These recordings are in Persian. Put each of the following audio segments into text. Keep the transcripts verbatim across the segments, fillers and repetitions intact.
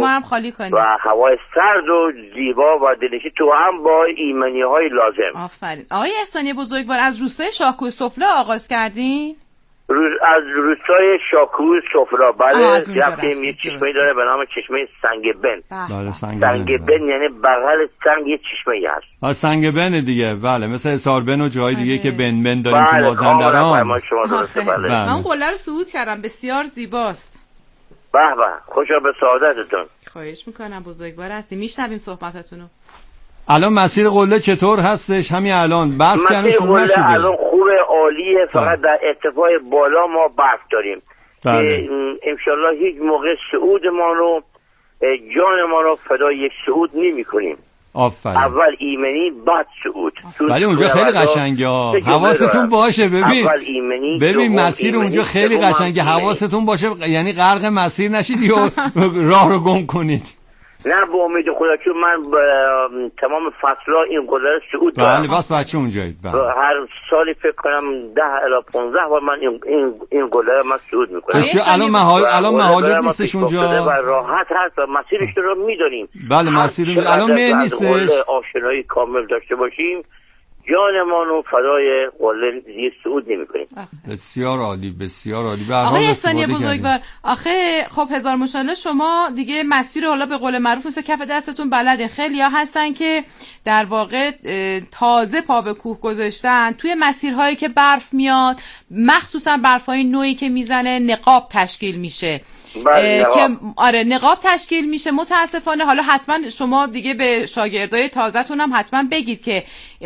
ما هم خالی کنیم و هوای سرد و زیبا و دلنشین تو هم با ایمنی های لازم. آفرین. آقای احسانی بزرگوار، از روستای شاهکوه سفله آغاز کردین؟ روز از روستای شاهکوه سفله. بله، رفتیم یه چشمه داره به نام چشمه سنگ بن. بله سنگ, سنگ بن, بن یعنی بغل سنگ یه چشمه هست. آ سنگ بن دیگه. بله، مثل اسار بن و جای دیگه که بن بن داریم بله. تو مازندران. بله. من اون قله رو صعود کردم، بسیار زیباست. به به، خوشا به سعادتتون. خواهش میکنم بزرگوار هستی. میشنویم صحبتاتونو. الان مسیر قله چطور هستش؟ همین الان برف کنه شروع نشده؟ مسیر قله الان خوبه، عالیه، فقط در ارتفاع بالا ما برف داریم. بله. انشالله هیچ موقع صعود ما رو، جان ما رو فدای یک صعود نمی کنیم. آفرین. اول ایمنی بعد صعود. ولی اونجا خیلی قشنگه ها، حواستون باشه. ببین اول ایمنی، ببین مسیر اونجا خیلی قشنگه، حواستون باشه، یعنی غرق مسیر نشید یا راه رو گم کنید. نه به امید خدا، چون من تمام فصل‌ها این قله رو صعود دارم. بله، بس بچه اونجایید. بله. هر سالی فکر کنم ده الی پانزده بار من این این این قله رو من صعود می‌کنم. بسیار. الان محال الان محال نیستش اونجا و راحت هست و مسیرش رو می‌دونیم. بله مسیر الان مه نیستش. آشنایی کامل داشته باشیم، جانمان رو فدای قله زیر صعود نمی‌کنیم. بسیار عالی، بسیار عالی. آقای احسانی بزرگوار، آخه خب هزار ماشاءالله شما دیگه مسیر حالا به قول معروف مثل کف دستتون بلدین. خیلی‌ها هستن که در واقع تازه پا به کوه گذاشتن، توی مسیرهایی که برف میاد، مخصوصا برفای نوعی که میزنه، نقاب تشکیل میشه. بله که آره نقاب تشکیل میشه. متاسفانه حالا حتما شما دیگه به شاگردای تازه‌تون هم حتما بگید که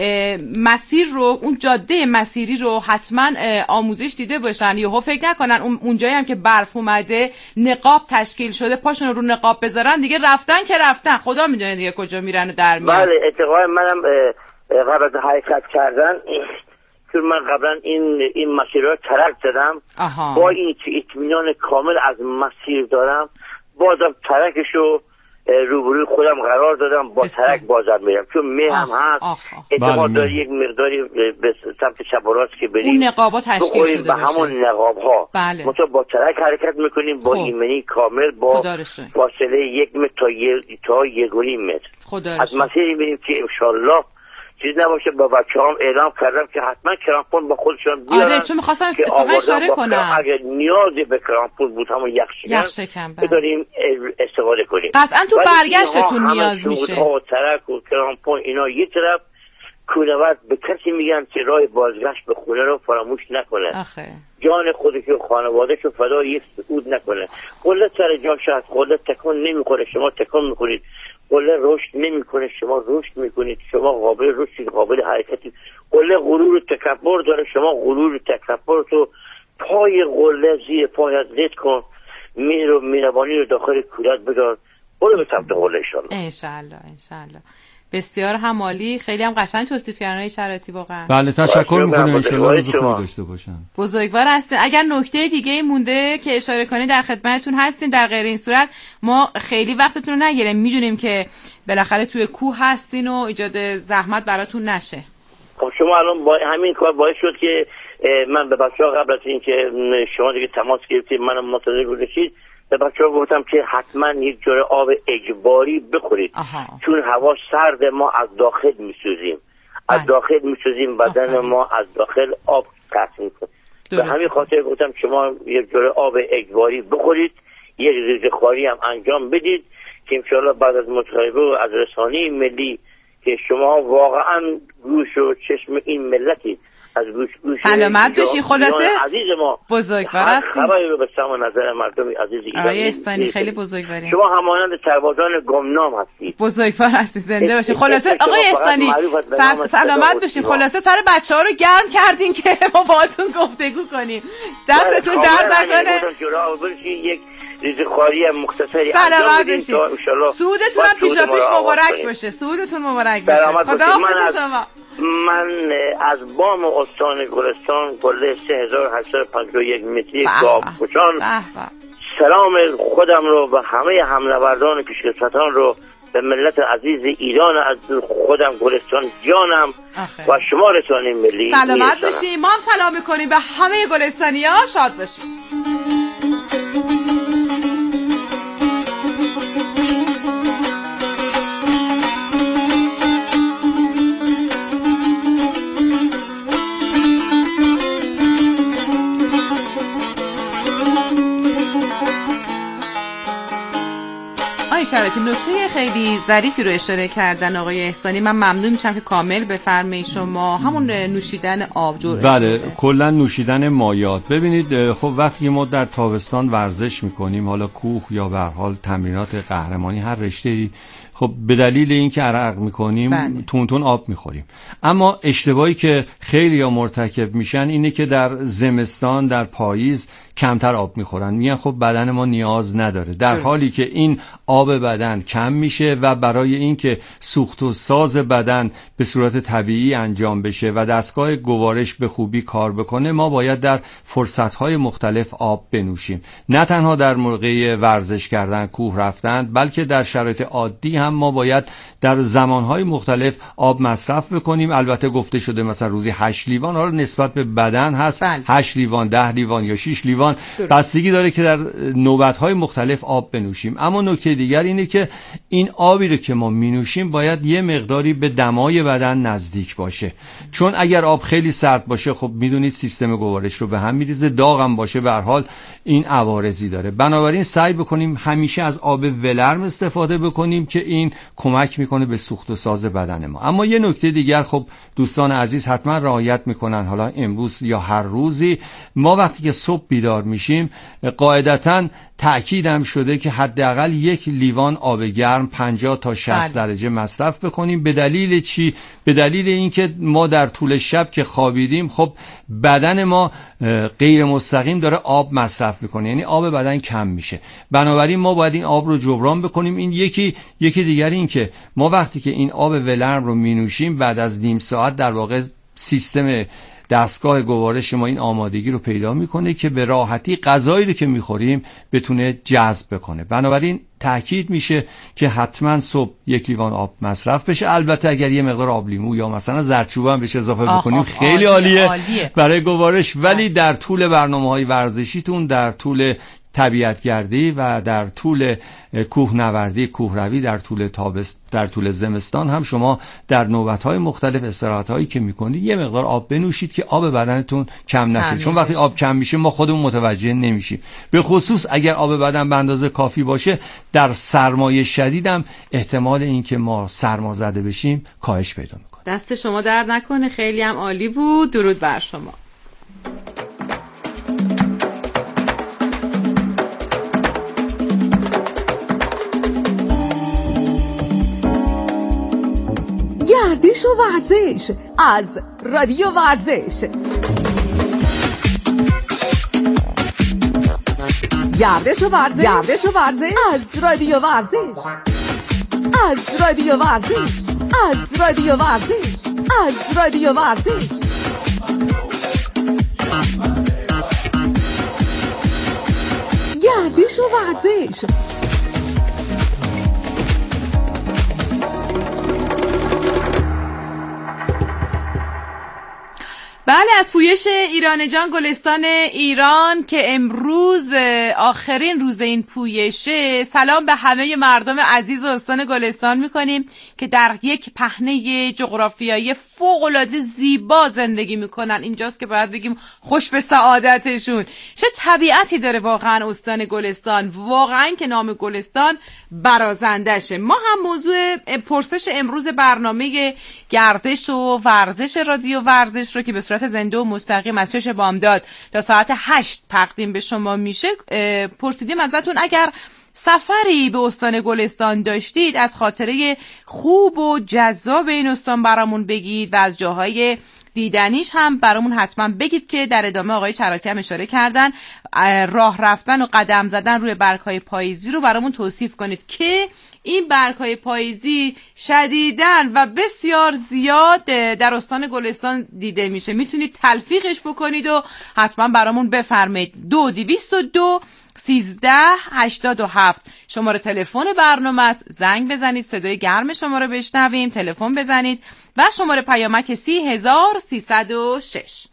مسیر رو، اون جاده مسیری رو حتما آموزش دیده باشن، یهو فکر نکنن اون اونجایی هم که برف اومده نقاب تشکیل شده پاشون رو نقاب بذارن دیگه رفتن که رفتن، خدا میدونه دیگه کجا میرن و در میان. بله، اعتقاد منم قبل از حرکت کردن، چون من قبلا این این مسیر رو ترک زدم، با این که اطمینان کامل از مسیر دارم، بازم ترکشو روبروی خودم قرار دادم، با ترک بازم میرم، چون مه هم هست، اعتماد داری یک مقداری به سمت چپ و راست که بریم اون نقابا تشکیل شده به همون نقاب ها. بله. مثلا با ترک حرکت میکنیم، با ایمنی کامل، با فاصله یک متر تا یک تا یک و نیم متر از مسیری میریم که انشالله چیز نباشه. با بچه هم اعلام کردم که حتما کرامپون با خودشان بیارن. آره، چون میخواستم اتفاقا اشاره کنم اگر نیازی به کرامپون بود همون یخ شکن بداریم استفاده کنیم. قطعا تو برگشتتون نیاز میشه. ها ترک و کرامپون اینا یه طرف، کونورد به کسی میگن که راه بازگشت به خونه رو فراموش نکنه. آخه. جان خودش و خانواده‌اش رو فدای یک صعود نکنه. قله سر جاش هست، قله تکون نمیخوره، شما تکون میکنید. قله رشد نمیکنه، شما رشد میکنید. شما قابل رشد، قابل حرکتی. قله غرور و تکبر داره، شما غرور و تکبر تو پای قله زیر پایت لید کن، میر و مینوانی رو داخل کولت بدار، برو به سمت قله انشالله. انشالله انشالله. بسیار هم عالی، خیلی هم قشنگ توصیف کردن های شرایطی واقعا. بله تشکر میکنم، ان شاء الله روز خوبی داشته باشن. بزرگوار هستین. اگر نکته دیگه مونده که اشاره کنید در خدمتتون هستیم. در غیر این صورت ما خیلی وقتتون رو نگیریم، میدونیم که بالاخره توی کوه هستین و ایجاد زحمت براتون نشه. خب شما الان با همین کار باعث شد که من به بچه‌ها قبل از اینکه شما دیگه تماس گرفتید منو منتظر گذاشتید، به بچه‌ها گفتم که حتما یک جور آب اجباری بخورید. آها. چون هوا سرد، ما از داخل میسوزیم، از داخل میسوزیم، بدن ما از داخل آب قطع میکنه. به همین خاطر گفتم شما یک جور آب اجباری بخورید، یک ریزخواری هم انجام بدید که انشاءالله بعد از مصاحبه و از رسانه ملی که شما واقعا گوش و چشم این ملتی، از گوش گوش سلامت بشی. خلاصه عزیز ما بزرگوار هستین، خبری رو به سم نظر مردم عزیز ایران. آقای احسانی خیلی بزرگوارین، شما همانند سربازان گمنام هستید. بزرگوار هستی، زنده باشی. خلاصه آقای احسانی سلامت بشی. خلاصه سر بچه‌ها رو گرم کردین که ما باهاتون گفتگو کنیم. دستتون درد نکنه. یک ریزخواری مختصری سلامت بشی. سعودتون هم پیشا پیش مبارک باشه. سعودتون مبارک باشه. خدا حافظ شما. من از بام استان گلستان، قله سه هزار و هشتصد و پنجاه و یک متری گاوپوشان سلام خودم رو و همه حمله‌بردان پیشکسوتان رو به ملت عزیز ایران از خودم گلستان جانم آخه. و شما رسانه ملی سلامت باشیم. ما هم سلام میکنیم به همه گلستانی‌ها. شاد باشیم. آقای شراطی نکته خیلی ظریفی رو اشاره کردن آقای احسانی. من ممنون میشم که کامل بفرمایید شما. همون نوشیدن آبجو. بله، کلا نوشیدن مایات. ببینید خب وقتی ما در تابستان ورزش میکنیم، حالا کوه یا به هر حال تمرینات قهرمانی هر رشته‌ای، خب به دلیل اینکه عرق میکنیم بله. تون تون آب میخوریم. اما اشتباهی که خیلی ها مرتکب میشن اینه که در زمستان، در پاییز کمتر آب میخورن، میگن خب بدن ما نیاز نداره، در درست. حالی که این آب بدن کم میشه و برای اینکه سوخت و ساز بدن به صورت طبیعی انجام بشه و دستگاه گوارش به خوبی کار بکنه، ما باید در فرصتهای مختلف آب بنوشیم. نه تنها در موقع ورزش کردن، کوه رفتن، بلکه در شرایط عادی هم ما باید در زمانهای مختلف آب مصرف بکنیم. البته گفته شده مثلا روزی هشت لیوان، حالا نسبت به بدن هست بله. هشت لیوان، ده لیوان یا شش لیوان، بستگی داره که در نوبت‌های مختلف آب بنوشیم. اما نکته دیگر اینه که این آبی رو که ما می‌نوشیم باید یه مقداری به دمای بدن نزدیک باشه، چون اگر آب خیلی سرد باشه خب میدونید سیستم گوارش رو به هم می‌ریزه، داغ هم باشه به هر حال این عوارضی داره. بنابراین سعی بکنیم همیشه از آب ولرم استفاده بکنیم که این کمک میکنه به سوخت و ساز بدن ما. اما یه نکته دیگر خب دوستان عزیز حتما رعایت میکنن، حالا امروز یا هر روزی، ما وقتی که صبح بیدار میشیم قاعدتاً تأکیدم شده که حداقل یک لیوان آب گرم پنجاه تا شصت درجه مصرف بکنیم. به دلیل چی؟ به دلیل اینکه ما در طول شب که خوابیدیم خب بدن ما غیر مستقیم داره آب مصرف میکنه، یعنی آب بدن کم میشه. بنابراین ما باید این آب رو جبران بکنیم. این یکی یکی دیگر این که ما وقتی که این آب ولرم رو مینوشیم بعد از نیم ساعت در واقع سیستم دستگاه گوارش ما این آمادگی رو پیدا میکنه که به راحتی غذایی رو که میخوریم بتونه جذب بکنه. بنابراین تأکید میشه که حتما صبح یک لیوان آب مصرف بشه. البته اگر یه مقدار آب لیمو یا مثلا زردچوبه هم بهش اضافه بکنیم خیلی عالیه, عالیه برای گوارش. ولی در طول برنامه‌های ورزشیتون، در طول طبیعتگردی و در طول کوهنوردی، کوهروی، در طول تابست، در طول زمستان هم شما در نوبت‌های مختلف استراحت‌هایی که می‌کنید یه مقدار آب بنوشید که آب بدنتون کم نشه، چون وقتی آب کم میشه ما خودمون متوجه نمیشیم. به خصوص اگر آب بدن به اندازه کافی باشه، در سرمایه شدیدم احتمال اینکه ما سرمازده بشیم کاهش پیدا می‌کنه. دست شما درد نکنه، خیلی هم عالی بود. درود بر شما. گردش و ورزش از رادیو ورزش. گردش و ورزش گردش و ورزش از رادیو ورزش از رادیو ورزش از رادیو ورزش از رادیو ورزش گردش و ورزش. بله، از پویش ایران جان گلستان ایران که امروز آخرین روز این پویشه، سلام به همه مردم عزیز و استان گلستان میکنیم که در یک پهنه جغرافیایی فوق‌العاده زیبا زندگی میکنن. اینجاست که باید بگیم خوش به سعادتشون. چه طبیعتی داره واقعا استان گلستان، واقعا که نام گلستان برازندشه. ما هم موضوع پرسش امروز برنامه گردش و ورزش رادیو ورزش رو که به صورت زنده و مستقیم از شش بامداد تا ساعت هشت تقدیم به شما میشه پرسیدیم ازتون اگر سفری به استان گلستان داشتید از خاطره خوب و جذاب این استان برامون بگید و از جاهای دیدنیش هم برامون حتما بگید که در ادامه آقای چراتی هم اشاره کردن راه رفتن و قدم زدن روی برگ‌های پاییزی رو برامون توصیف کنید که این برگ‌های پاییزی شدیداً و بسیار زیاد در استان گلستان دیده میشه. میتونید تلفیقش بکنید و حتما برامون بفرمایید. دو دویست و دو سیزده هشتاد و هفت شماره تلفن برنامه است. زنگ بزنید، صدای گرم شما رو بشنویم، تلفن بزنید و شماره پیامک سی هزار سیصد و شش.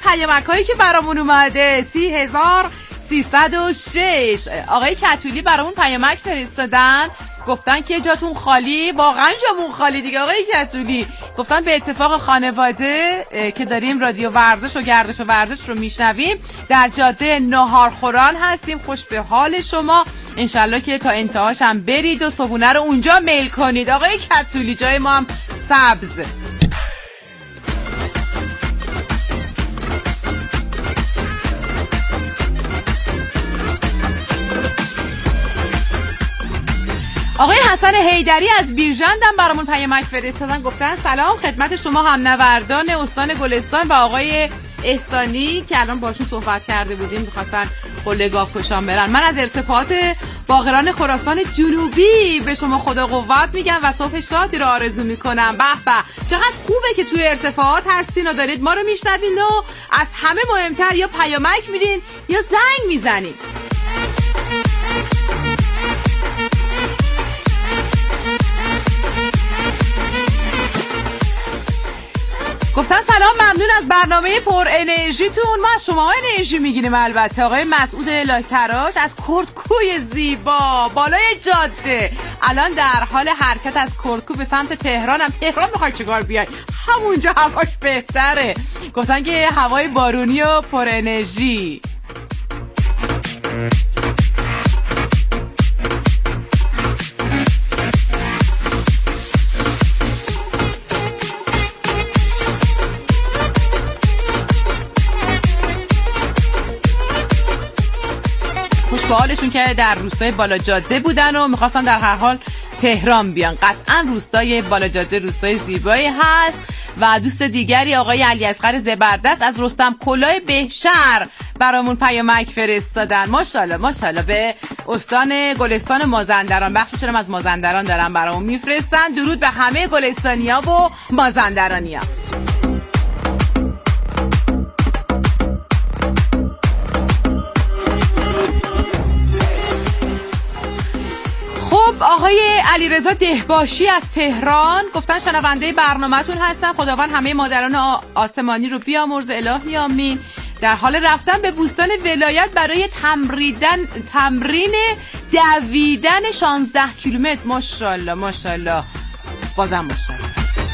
پیامک هایی که برامون اومده سی هزار سیصد و شش. آقای کتولی برامون پیامک فرستادن، گفتن که جاتون خالی. واقعا جامون خالی دیگه آقای کتولی. گفتن به اتفاق خانواده که داریم رادیو ورزش و گردش و ورزش رو میشنویم در جاده ناهارخوران هستیم، خوش به حال شما، انشالله که تا انتهاش هم برید و صبحونه رو اونجا میل کنید. آقای کتولی جای ما هم سبز. آقای حسن حیدری از بیرجندم برامون پیامک فرستادن، گفتن سلام خدمت شما همنوردان استان گلستان و آقای احسانی که الان باشون صحبت کرده بودیم، می‌خواستن قله‌گاه کشان برن. من از ارتفاعات باقران خراسان جنوبی به شما خدا قوت میگم و صبح شادی رو آرزو میکنم. به به چقدر خوبه که توی ارتفاعات هستین و دارید ما رو میشنوین و از همه مهمتر یا پیامک میدین یا زنگ میزنین. گفتن سلام ممنون از برنامه پر انرژیتون. ما از شما انرژی میگیریم البته. آقای مسعود لاکتراش از کردکوی زیبا بالای جاده، الان در حال حرکت از کردکو به سمت تهران. هم تهران میخوای چیکار بیای؟ همونجا هواش بهتره. گفتن که هوای بارونی و پر انرژی. خوشبالشون که در روستای بالا جاده بودن و میخواستن در هر حال تهران بیان. قطعا روستای بالا جاده روستای زیبایی هست. و دوست دیگری آقای علی اصغر زبردست از رستم کلاه بهشهر برامون پیامک فرستادن. ماشاءالله ماشاءالله به استان گلستان مازندران، بخشی چرا از مازندران دارن برامون میفرستن. درود به همه گلستانیا و مازندرانیا. آقای علیرضا دهباشی از تهران گفتن شنونده برنامه‌تون هستم، خداوند همه مادران آسمانی رو بیامرزه، الهی آمین. در حال رفتن به بوستان ولایت برای تمریدن تمرین دویدن شانزده کیلومتر. ماشاءالله ماشاءالله، بازم ماشاءالله.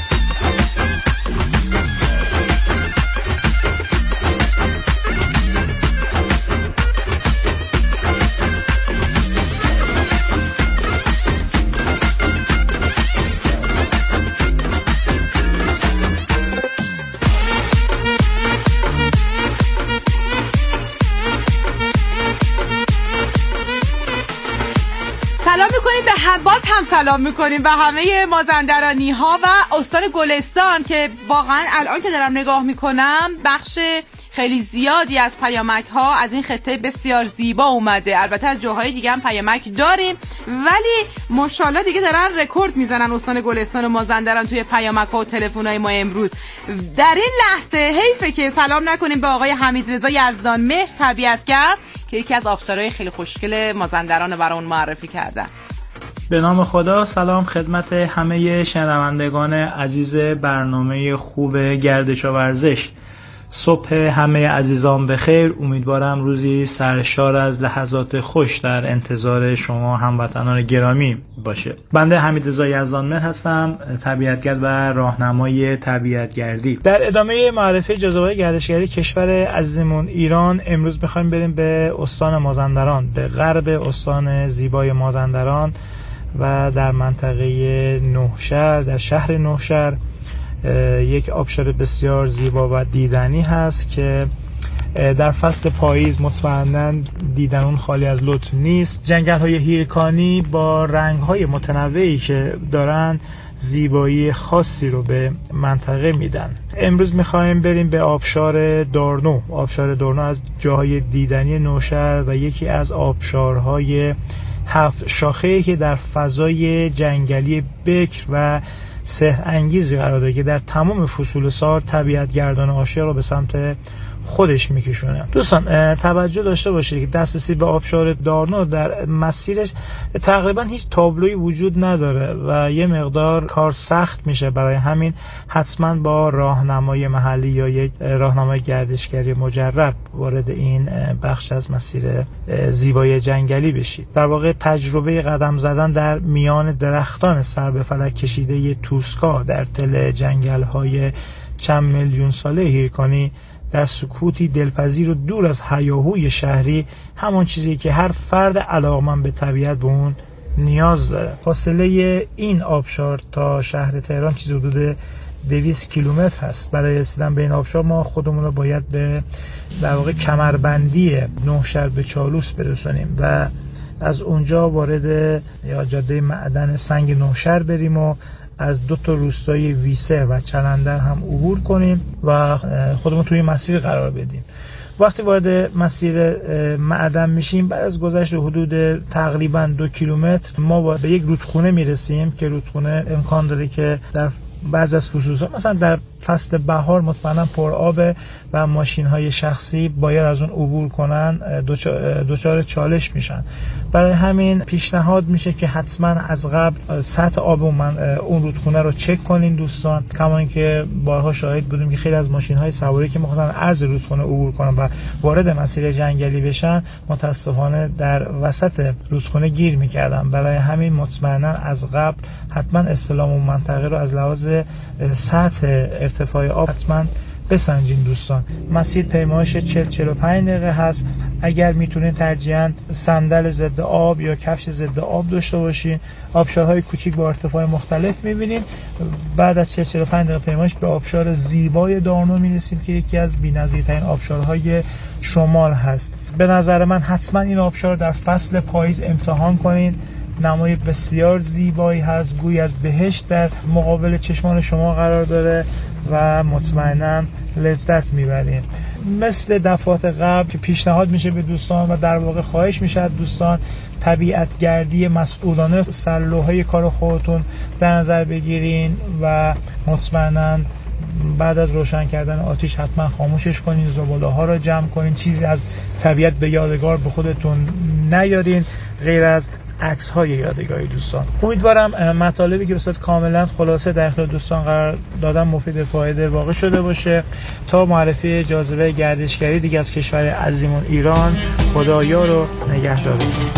سلام میکنیم به هم، باز هم سلام میکنیم به همه مازندرانی ها و استان گلستان که واقعا الان که دارم نگاه میکنم بخش خیلی زیادی از پیامک ها از این خطه بسیار زیبا اومده. البته از جاهای دیگه هم پیامک داریم ولی ماشاءالله دیگه دارن رکورد میزنن استان گلستان و مازندران توی پیامک ها و تلفن های ما امروز. در این لحظه حیفه که سلام نکنیم به آقای حمیدرضا یزدان مهر طبیعتگر که یکی از آبشارهای خیلی خوشگل مازندران رو برامون معرفی کردن. به نام خدا، سلام خدمت همه شنوندگان عزیز برنامه خوب گردش و ورزش. صبح همه عزیزان بخیر، امیدوارم روزی سرشار از لحظات خوش در انتظار شما هموطنان گرامی باشه. بنده حمیدرضا یزدانمهر هستم، طبیعتگرد و راهنمای طبیعتگردی. در ادامه معرفی جزوه‌های گردشگری کشور عزیزمون ایران، امروز می‌خوایم بریم به استان مازندران، به غرب استان زیبای مازندران و در منطقه نوشهر، در شهر نوشهر یک آبشار بسیار زیبا و دیدنی هست که در فصل پاییز مطمئناً دیدن اون خالی از لطف نیست. جنگل های هیرکانی با رنگ های متنوعی که دارن زیبایی خاصی رو به منطقه میدن. امروز میخوایم بریم به آبشار دارنو. آبشار دارنو از جاهای دیدنی نوشهر و یکی از آبشارهای هفت شاخه‌ای که در فضای جنگلی بکر و سحر انگیزی قرار داره که در تمام فصول سال طبیعتگردان عاشق رو به سمت خودش میکشونه. دوستان توجه داشته باشید که دسترسی به آبشار دارنو در مسیرش تقریبا هیچ تابلویی وجود نداره و یه مقدار کار سخت میشه، برای همین حتما با راهنمای محلی یا یک راهنمای گردشگری مجرب وارد این بخش از مسیر زیبای جنگلی بشید. در واقع تجربه قدم زدن در میان درختان سر به فلک کشیده توسکا در تل جنگل‌های چند میلیون ساله هیرکانی در سکوتی دلپذیر و دور از هیاهوی شهری همان چیزی که هر فرد علاقمند به طبیعت به اون نیاز داره. فاصله این آبشار تا شهر تهران چیزی حدود دویست کیلومتر هست. برای رسیدن به این آبشار ما خودمون رو باید به در واقع کمربندی نوشهر به چالوس برسونیم و از اونجا وارد یا جاده معدن سنگ نوشهر بریم و از دو تا روستای ویسه و چلندر هم عبور کنیم و خودمون توی مسیر قرار بدیم. وقتی وارد مسیر معدن میشیم، بعد از گذشت حدود تقریبا دو کیلومتر ما به یک رودخونه میرسیم که رودخونه امکان داره که در بعض از فصول‌ها مثلا در فصل بهار مطمئنا پر آبه و ماشین‌های شخصی باید از اون عبور کنن، دچار چالش میشن. برای همین پیشنهاد میشه که حتما از قبل سطح آب اون رودخونه رو چک کنین دوستان. کما اینکه بارها شاهد بودیم که خیلی از ماشین‌های سواری که می‌خواستن عرض رودخونه عبور کنن و وارد مسیر جنگلی بشن متاسفانه در وسط رودخونه گیر می‌کردن. برای همین مطمئنا از قبل حتما استلام اون منطقه رو از لحاظ سطح ارتفاع آب حتما بسنجین دوستان. مسیر پیمایش چهل چهل و پنج دقیقه هست. اگر میتونین ترجیحاً صندل ضد آب یا کفش ضد آب داشته باشین. آبشارهای کوچیک با ارتفاع مختلف میبینین. بعد از چهل چهل و پنج دقیقه پیمایش به آبشار زیبای دارنو میرسیم که یکی از بی‌نظیرترین آبشارهای شمال هست. به نظر من حتما این آبشار در فصل پاییز امتحان کنین. نمای بسیار زیبایی هست، گویی از بهشت در مقابل چشمان شما قرار داره و مطمئنا لذت میبرین. مثل دفعات قبل که پیشنهاد میشه به دوستان و در واقع خواهش میشه دوستان طبیعت گردی مسئولانه سرلوحه کار خودتون در نظر بگیرین و مطمئنا بعد از روشن کردن آتیش حتما خاموشش کنین، زباله ها رو جمع کنین، چیزی از طبیعت به یادگار به خودتون نیارین غیر از عکس های یادگاری دوستان. امیدوارم مطالبی که بسیار کاملا خلاصه در اختیار دوستان قرار دادم مفید فایده واقع شده باشه. تا معرفی جاذبه گردشگری دیگه از کشور عزیزمون ایران، خدایا رو نگهدار.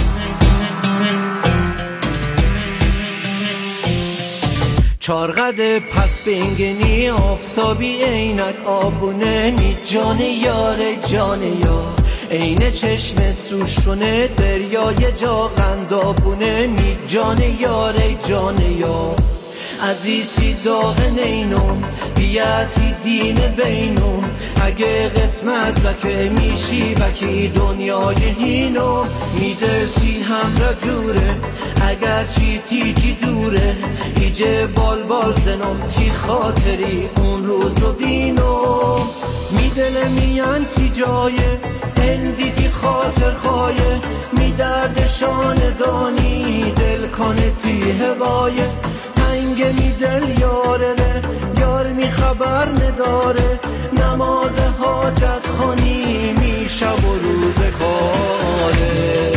چارقد پس بینگنی آفتابی عینک آبونه می جان یار جان یار عین چشم سوشونه دریای جا قندابونه می جان یار جان یار عزیزی داغ نینم بیاتی دین بینم اگه قسمت زکه میشی بکی دنیای هینو میدلتی هم را جوره اگر چی تیجی دوره ایجه بال بال زنم تی خاطری اون روز رو بینو میدل میان تی جایه هندی تی خاطر خواهی می دردشان دانی دل کنه تی هوایه هنگه می دل یاره نه یار می خبر نداره نماز حاجت خانی می شب و روز کاره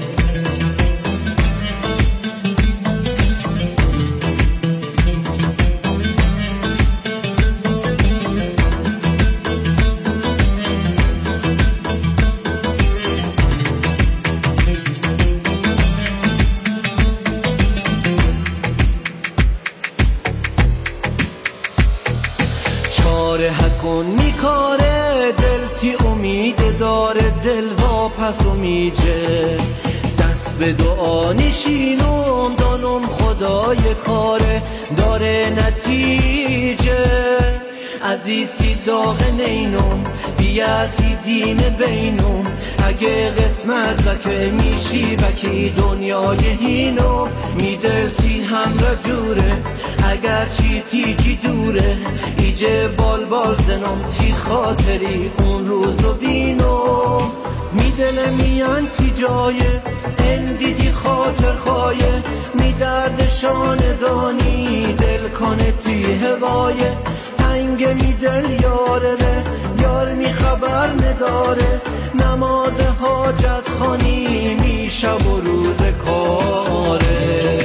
حکن میکاره دل تی امید داره دل واپس امیجه دست به دعا نشینم دانم خدای کاره داره نتیجه عزیزی داغ نینم بیاتی دین بینم اگه قسمت بکه میشی بکی دنیای هینو میدلتی هم را جوره اگر چی تیجی دوره ایجه بال بال زنم تی خاطری اون روز رو بینو میدل میان تی جایه هندی تی خاطر خواهی می دردشان دانی دل کنه تی هوایه تنگ می دل یاره نه یار می خبر نداره، نماز حاجت خانی می شب و روز کاره.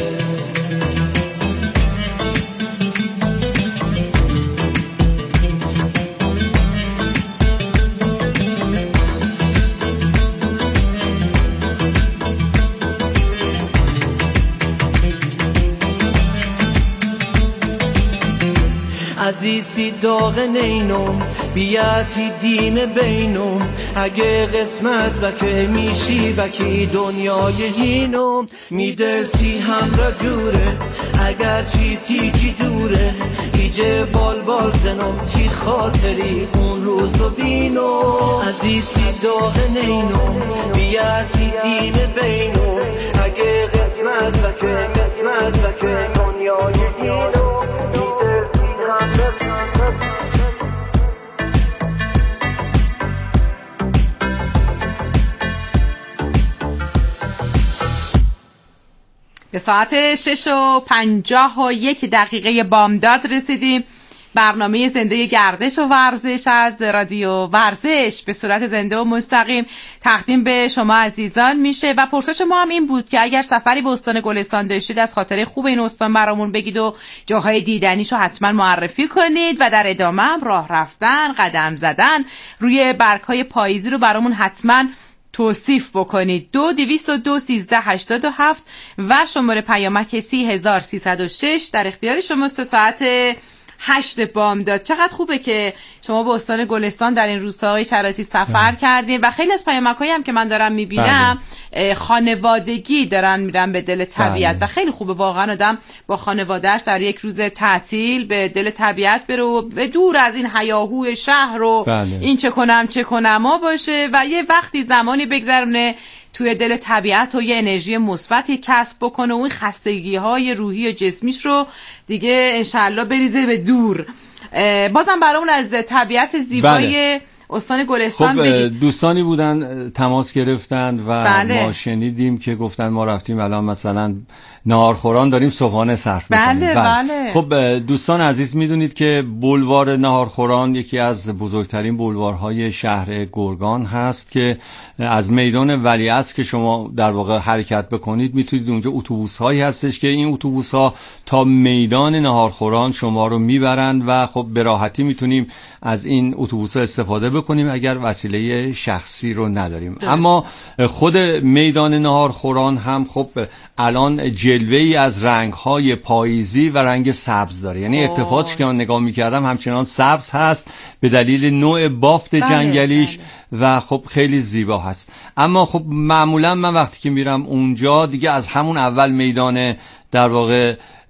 عزیزی داغ نینم بیاتی دین بینم، اگه قسمت وکه میشی وکی دنیای هینم، میدلتی هم را جوره اگر چی تیجی دوره، ایجه بال بال زنم تی خاطری اون روز رو بینم. عزیزی داغ نینم بیاتی دین بینم، اگه قسمت وکه قسمت وکه دنیای هینم. به ساعت شش و پنجاه و یک دقیقه بامداد رسیدیم. برنامه زنده گردش و ورزش از رادیو ورزش به صورت زنده و مستقیم تقدیم به شما عزیزان میشه و پرسش ما هم این بود که اگر سفری به استان گلستان داشتید از خاطر خوب این استان برامون بگید و جاهای دیدنیشو حتما معرفی کنید و در ادامه هم راه رفتن، قدم زدن روی برگ‌های پاییزی رو برامون حتما توصیف بکنید. دو دویست و دو سیزده هشتاد و هفت و شماره پیامک سی هزار سیصد و شش در اختیار شما. سه ساعت هشت بامداد. چقدر خوبه که شما به استان گلستان در این روزهای شرایطی سفر ده. کردین و خیلی از پیامک‌هایی هم که من دارم میبینم خانوادگی دارن میرن به دل طبیعت ده. و خیلی خوبه واقعا آدم با خانواده‌اش در یک روز تعطیل به دل طبیعت بره و به دور از این هیاهوی شهر و ده. این چه کنم چه کنم باشه و یه وقتی زمانی بگذرونه توی دل طبیعت و یه انرژی مثبتی کسب بکنه و اون خستگی‌های روحی و جسمیش رو دیگه انشالله بریزه به دور. بازم برامون از طبیعت زیبای بله. استان گلستان خب بگید. دوستانی بودن تماس گرفتن و بله. ما شنیدیم که گفتن ما رفتیم الان مثلا ناهارخوران داریم صبحانه صرف بله می‌کنیم. بله. بله. خب دوستان عزیز میدونید که بولوار ناهارخوران یکی از بزرگترین بولوارهای شهر گرگان هست که از میدان ولیعصر که شما در واقع حرکت بکنید میتونید اونجا اتوبوس‌هایی هستش که این اتوبوس‌ها تا میدان ناهارخوران شما رو میبرند و خب به راحتی میتونیم از این اتوبوس‌ها استفاده بکنیم اگر وسیله شخصی رو نداریم. ده. اما خود میدان ناهارخوران هم خب الان جلوه‌ای از رنگ‌های پاییزی و رنگ سبز داره، یعنی ارتفاعش که من نگاه می‌کردم همچنان سبز هست به دلیل نوع بافت بله، جنگلیش بله. و خب خیلی زیبا هست. اما خب معمولا من وقتی که میرم اونجا دیگه از همون اول میدان در واقع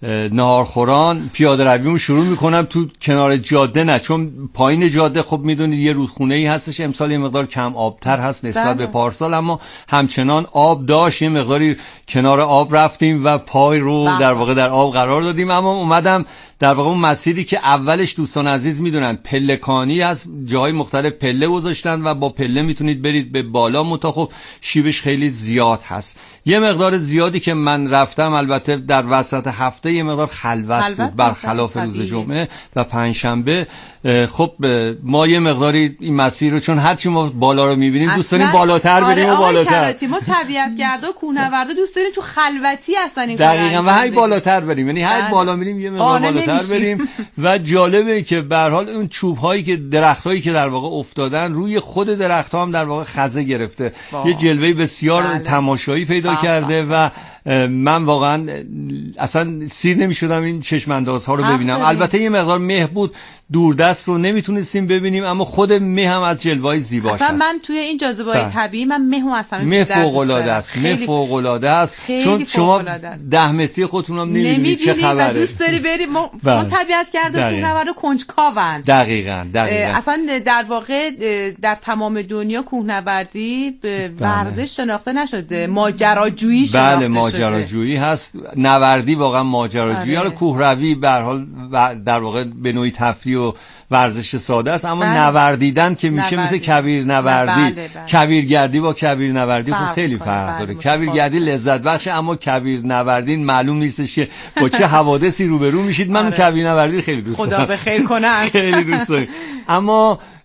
ناهارخوران پیاده رویمو شروع میکنم تو کنار جاده، نه چون پایین جاده خب میدونید یه رودخونه‌ای هستش، امسال یه مقدار کم آبتر هست نسبت به پارسال، اما همچنان آب داشت، یه مقداری کنار آب رفتیم و پای رو بله. در واقع در آب قرار دادیم. اما اومدم در واقع اون مسیری که اولش دوستان عزیز میدونن پلکانی از جاهای مختلف پله گذاشتن و با پله میتونید برید به بالا، متا خب شیبش خیلی زیاد هست. یه مقدار زیادی که من رفتم البته در وسط هفته یه مقدار خلوت, خلوت بود برخلاف روز جمعه و پنجشنبه. خب ما یه مقداری این مسیر رو چون هرچی ما بالا رو میبینیم دوست داریم بالاتر بریم و بالاتر. ما طبیعت‌گردا کوهنوردا دوست داریم تو خلوتی هستن این دقیقاً و هی بالاتر بریم، یعنی هر بالا میریم یه مقدار بالاتر بریم. و جالبه که به هر حال اون چوب‌هایی که درختایی که در واقع افتادن روی خود درخت‌ها هم در واقع خزه گرفته، یه جلوه بسیار بله. تماشایی پیدا بله. کرده و من واقعا اصلا سیر نمی‌شدم این چشم‌اندازها رو ببینم. البته یه مقدار مه بود، دوردست رو نمیتونستیم ببینیم، اما خود مه هم از جلوه‌های زیباش اصلا هست. من توی این جاذبه‌های طبیعی من مه اصلا مه فوق‌العاده است، مه فوق‌العاده است، چون شما ده متری خودتون هم نمی‌بینید چه خبره. دوست داری بریم ما, ما طبیعت کرده کوهنورد کنجکاوند. دقیقاً دقیقاً. اصلا در واقع در تمام دنیا کوهنوردی به ورزش شناخته نشده، ماجراجویی شناخته بله ماجراجویی هست، نوردی واقعا ماجراجویی. حالا کوهروی به هر حال در واقع به نوعی تفریح و ورزش ساده است، اما بله. نوردیدن که میشه نوردی. مثل کویر نوردی بله بله. کویرگردی با کویر نوردی خب خیلی فرق داره. کویرگردی لذت بخشه اما کویر نوردی معلوم نیستش که با چه حوادثی روبرو میشید. من آره. کویر نوردی خیلی دوست دارم، خدا به خیر کنه. خیلی دوست دارم. اما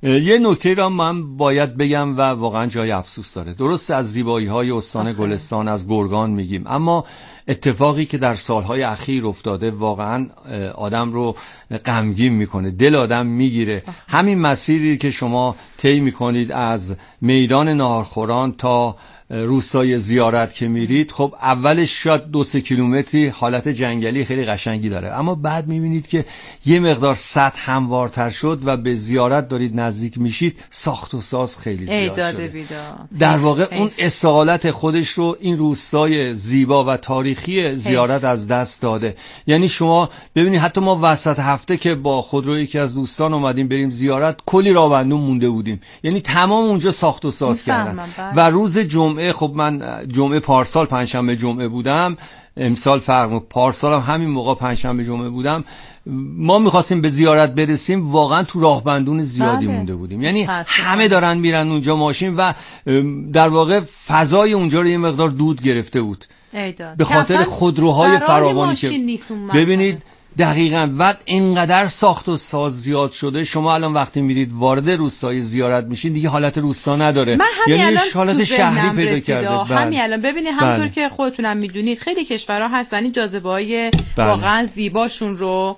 یه نکته را من باید بگم و واقعا جای افسوس داره. درست از زیبایی‌های استان آخه. گلستان از گرگان میگیم، اما اتفاقی که در سالهای اخیر افتاده واقعا آدم رو غمگین میکنه، دل آدم میگیره. همین مسیری که شما طی میکنید از میدان ناهارخوران تا روستای زیارت که میرید، خب اولش شاید دو سه کیلومتری حالت جنگلی خیلی قشنگی داره، اما بعد میبینید که یه مقدار سطح هموارتر شد و به زیارت دارید نزدیک میشید، ساخت و ساز خیلی زیاد شده. در واقع اون اصالت خودش رو این روستای زیبا و تاریخی زیارت از دست داده. یعنی شما ببینید حتی ما وسط هفته که با خودرو یکی از دوستان اومدیم بریم زیارت، کلی راهبندون مونده بودیم، یعنی تمام اونجا ساخت و ساز کردن. و روز جمعه، خب من جمعه پارسال پنجشنبه جمعه بودم، امسال فرق، پارسال هم همین موقع پنجشنبه جمعه بودم، ما میخواستیم به زیارت برسیم، واقعا تو راهبندون زیادی بله. مونده بودیم. یعنی همه دارن میرن اونجا ماشین و در واقع فضای اونجا رو یه مقدار دود گرفته بود به خاطر خودروهای فراوانی که ببینید. دقیقاً. و اینقدر ساخت و ساز زیاد شده، شما الان وقتی میرید وارد روستای زیارت میشین دیگه حالت روستا نداره، یعنی حالت شهری پیدا کرده. همین الان ببینید همونطور بله. که خودتونم میدونید خیلی کشورها هستن این جاذبه‌های بله. واقعا زیباشون رو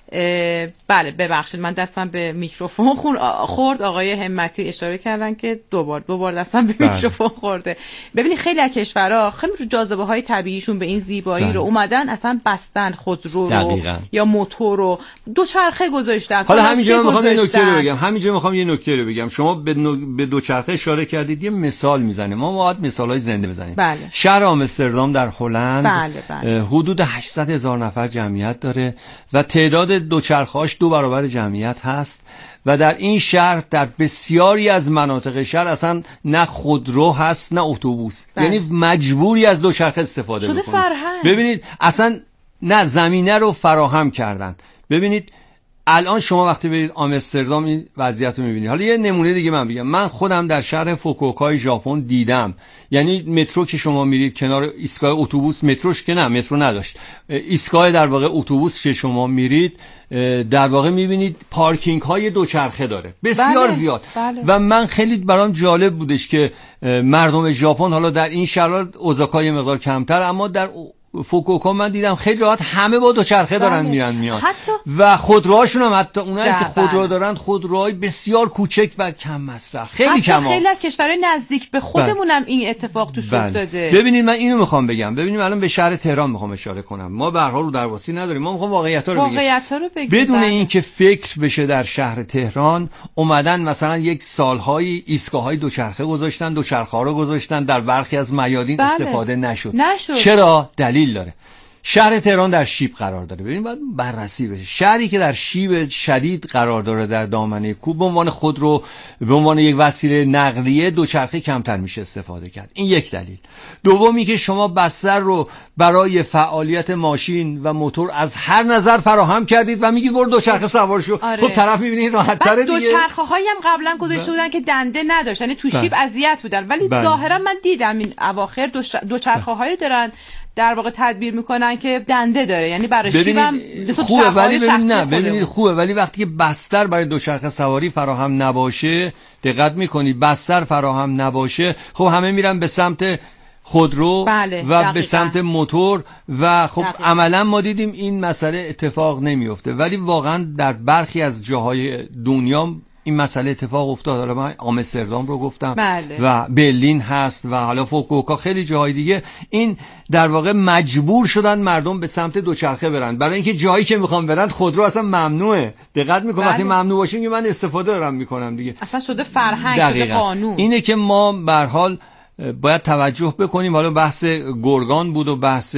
بله ببخشید من دستم به میکروفون خورد، آقای همتی اشاره کردن که دوبار دوبار دستم به بله. میکروفون خورده. ببینید خیلی از کشورها خیلی رو جاذبه های طبیعیشون به این زیبایی بله. رو اومدن اصلا بستن، خودرو رو یا موتور رو دوچرخه گذاشتن. حالا همینجا میخوام یه نکته رو بگم همینجا میخوام یه نکته رو بگم شما به, نو... به دوچرخه اشاره کردید، یه مثال میزنیم، ما باید مثالای زنده بزنیم. بله. شهر آمستردام در هلند بله بله. حدود هشتصد هزار نفر جمعیت داره و تعداد دوچرخه‌هاش دو برابر جمعیت هست و در این شهر در بسیاری از مناطق شهر اصلا نه خودرو هست نه اتوبوس، یعنی مجبوری از دوچرخه استفاده بکنید. فرهنگ. ببینید اصلا نه زمینه رو فراهم کردن. ببینید الان شما وقتی برید آمستردام این وضعیت رو میبینید. حالا یه نمونه دیگه من بگم، من خودم در شهر فوکوکای ژاپن دیدم، یعنی مترو که شما میرید کنار ایستگاه اتوبوس، متروش که نه مترو نداشت، ایستگاه در واقع اتوبوس که شما میرید در واقع میبینید پارکینگ های دوچرخه داره بسیار بله، زیاد بله. و من خیلی برام جالب بودش که مردم ژاپن حالا در این شهر اوزاکا یه مقدار کمتر، اما در فوکوکا من دیدم خیلی راحت همه با دوچرخه دارن بله. میرن میان حتی... و خودروهاشون هم حتی اونایی که خودرو دارن خودروهای بسیار کوچک و کم مصرف، خیلی کم. خیلی کشورهای نزدیک به خودمون هم این اتفاق توش بله. افتاده. ببینید من اینو میخوام بگم، ببینید الان به شهر تهران میخوام اشاره کنم، ما به هر حال رو درواسی نداریم، ما میخوام واقعیت‌ها رو بگیم. واقعیت‌ها رو بگیم بدون بله. اینکه فکر بشه در شهر تهران اومدن مثلا یک سالهای ایستگاه‌های دوچرخه گذاشتن، دوچرخه‌ها رو گذاشتن، در برخی از میادین بله. استفاده نشد. نشد. چرا؟ دلیل داره. شهر تهران در شیب قرار داره، ببین باید بررسی بشه. شهری که در شیب شدید قرار داره در دامنه کوه، به عنوان خودرو به عنوان یک وسیله نقلیه دوچرخه کمتر میشه استفاده کرد. این یک دلیل. دومی که شما بستر رو برای فعالیت ماشین و موتور از هر نظر فراهم کردید و میگید برو دوچرخه سوار شو. آره. خب طرف میبینید راحت تره دیگه. دوچرخه‌هایی هم قبلا گذاشته بودن که دنده نداشت، یعنی تو شیب اذیت بودن، ولی ظاهرا من دیدم این اواخر دوچرخه‌هایی دارن در واقع تدبیر میکنن که دنده داره، یعنی برای شیبم خوبه، ولی ببینید نه ببینید خوبه، ولی وقتی که بستر برای دوچرخه سواری فراهم نباشه، دقت میکنید بستر فراهم نباشه، خب همه میرن به سمت خودرو بله، و دقیقا. به سمت موتور و خب دقیقا. عملا ما دیدیم این مسئله اتفاق نمیفته، ولی واقعا در برخی از جاهای دنیا این مسئله اتفاق افتاد. حالا من آمستردام رو گفتم بله. و برلین هست و حالا فوکوکا، خیلی جاهای دیگه این در واقع مجبور شدن مردم به سمت دوچرخه برن، برای اینکه جایی که میخوام برن خودرو اصلا ممنوعه. دقت میکنم بله. وقتی ممنوع باشه که من استفاده دارم میکنم دیگه، اصلا شده فرهنگ، شده قانون. اینه که ما به هر حال باید توجه بکنیم. حالا بحث گرگان بود و بحث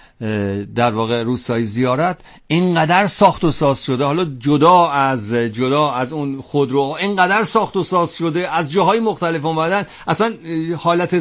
در واقع روستای زیارت، اینقدر ساخت و ساز شده، حالا جدا از جدا از اون خودرو، اینقدر ساخت و ساز شده، از جاهای مختلف اومدن، اصلا حالت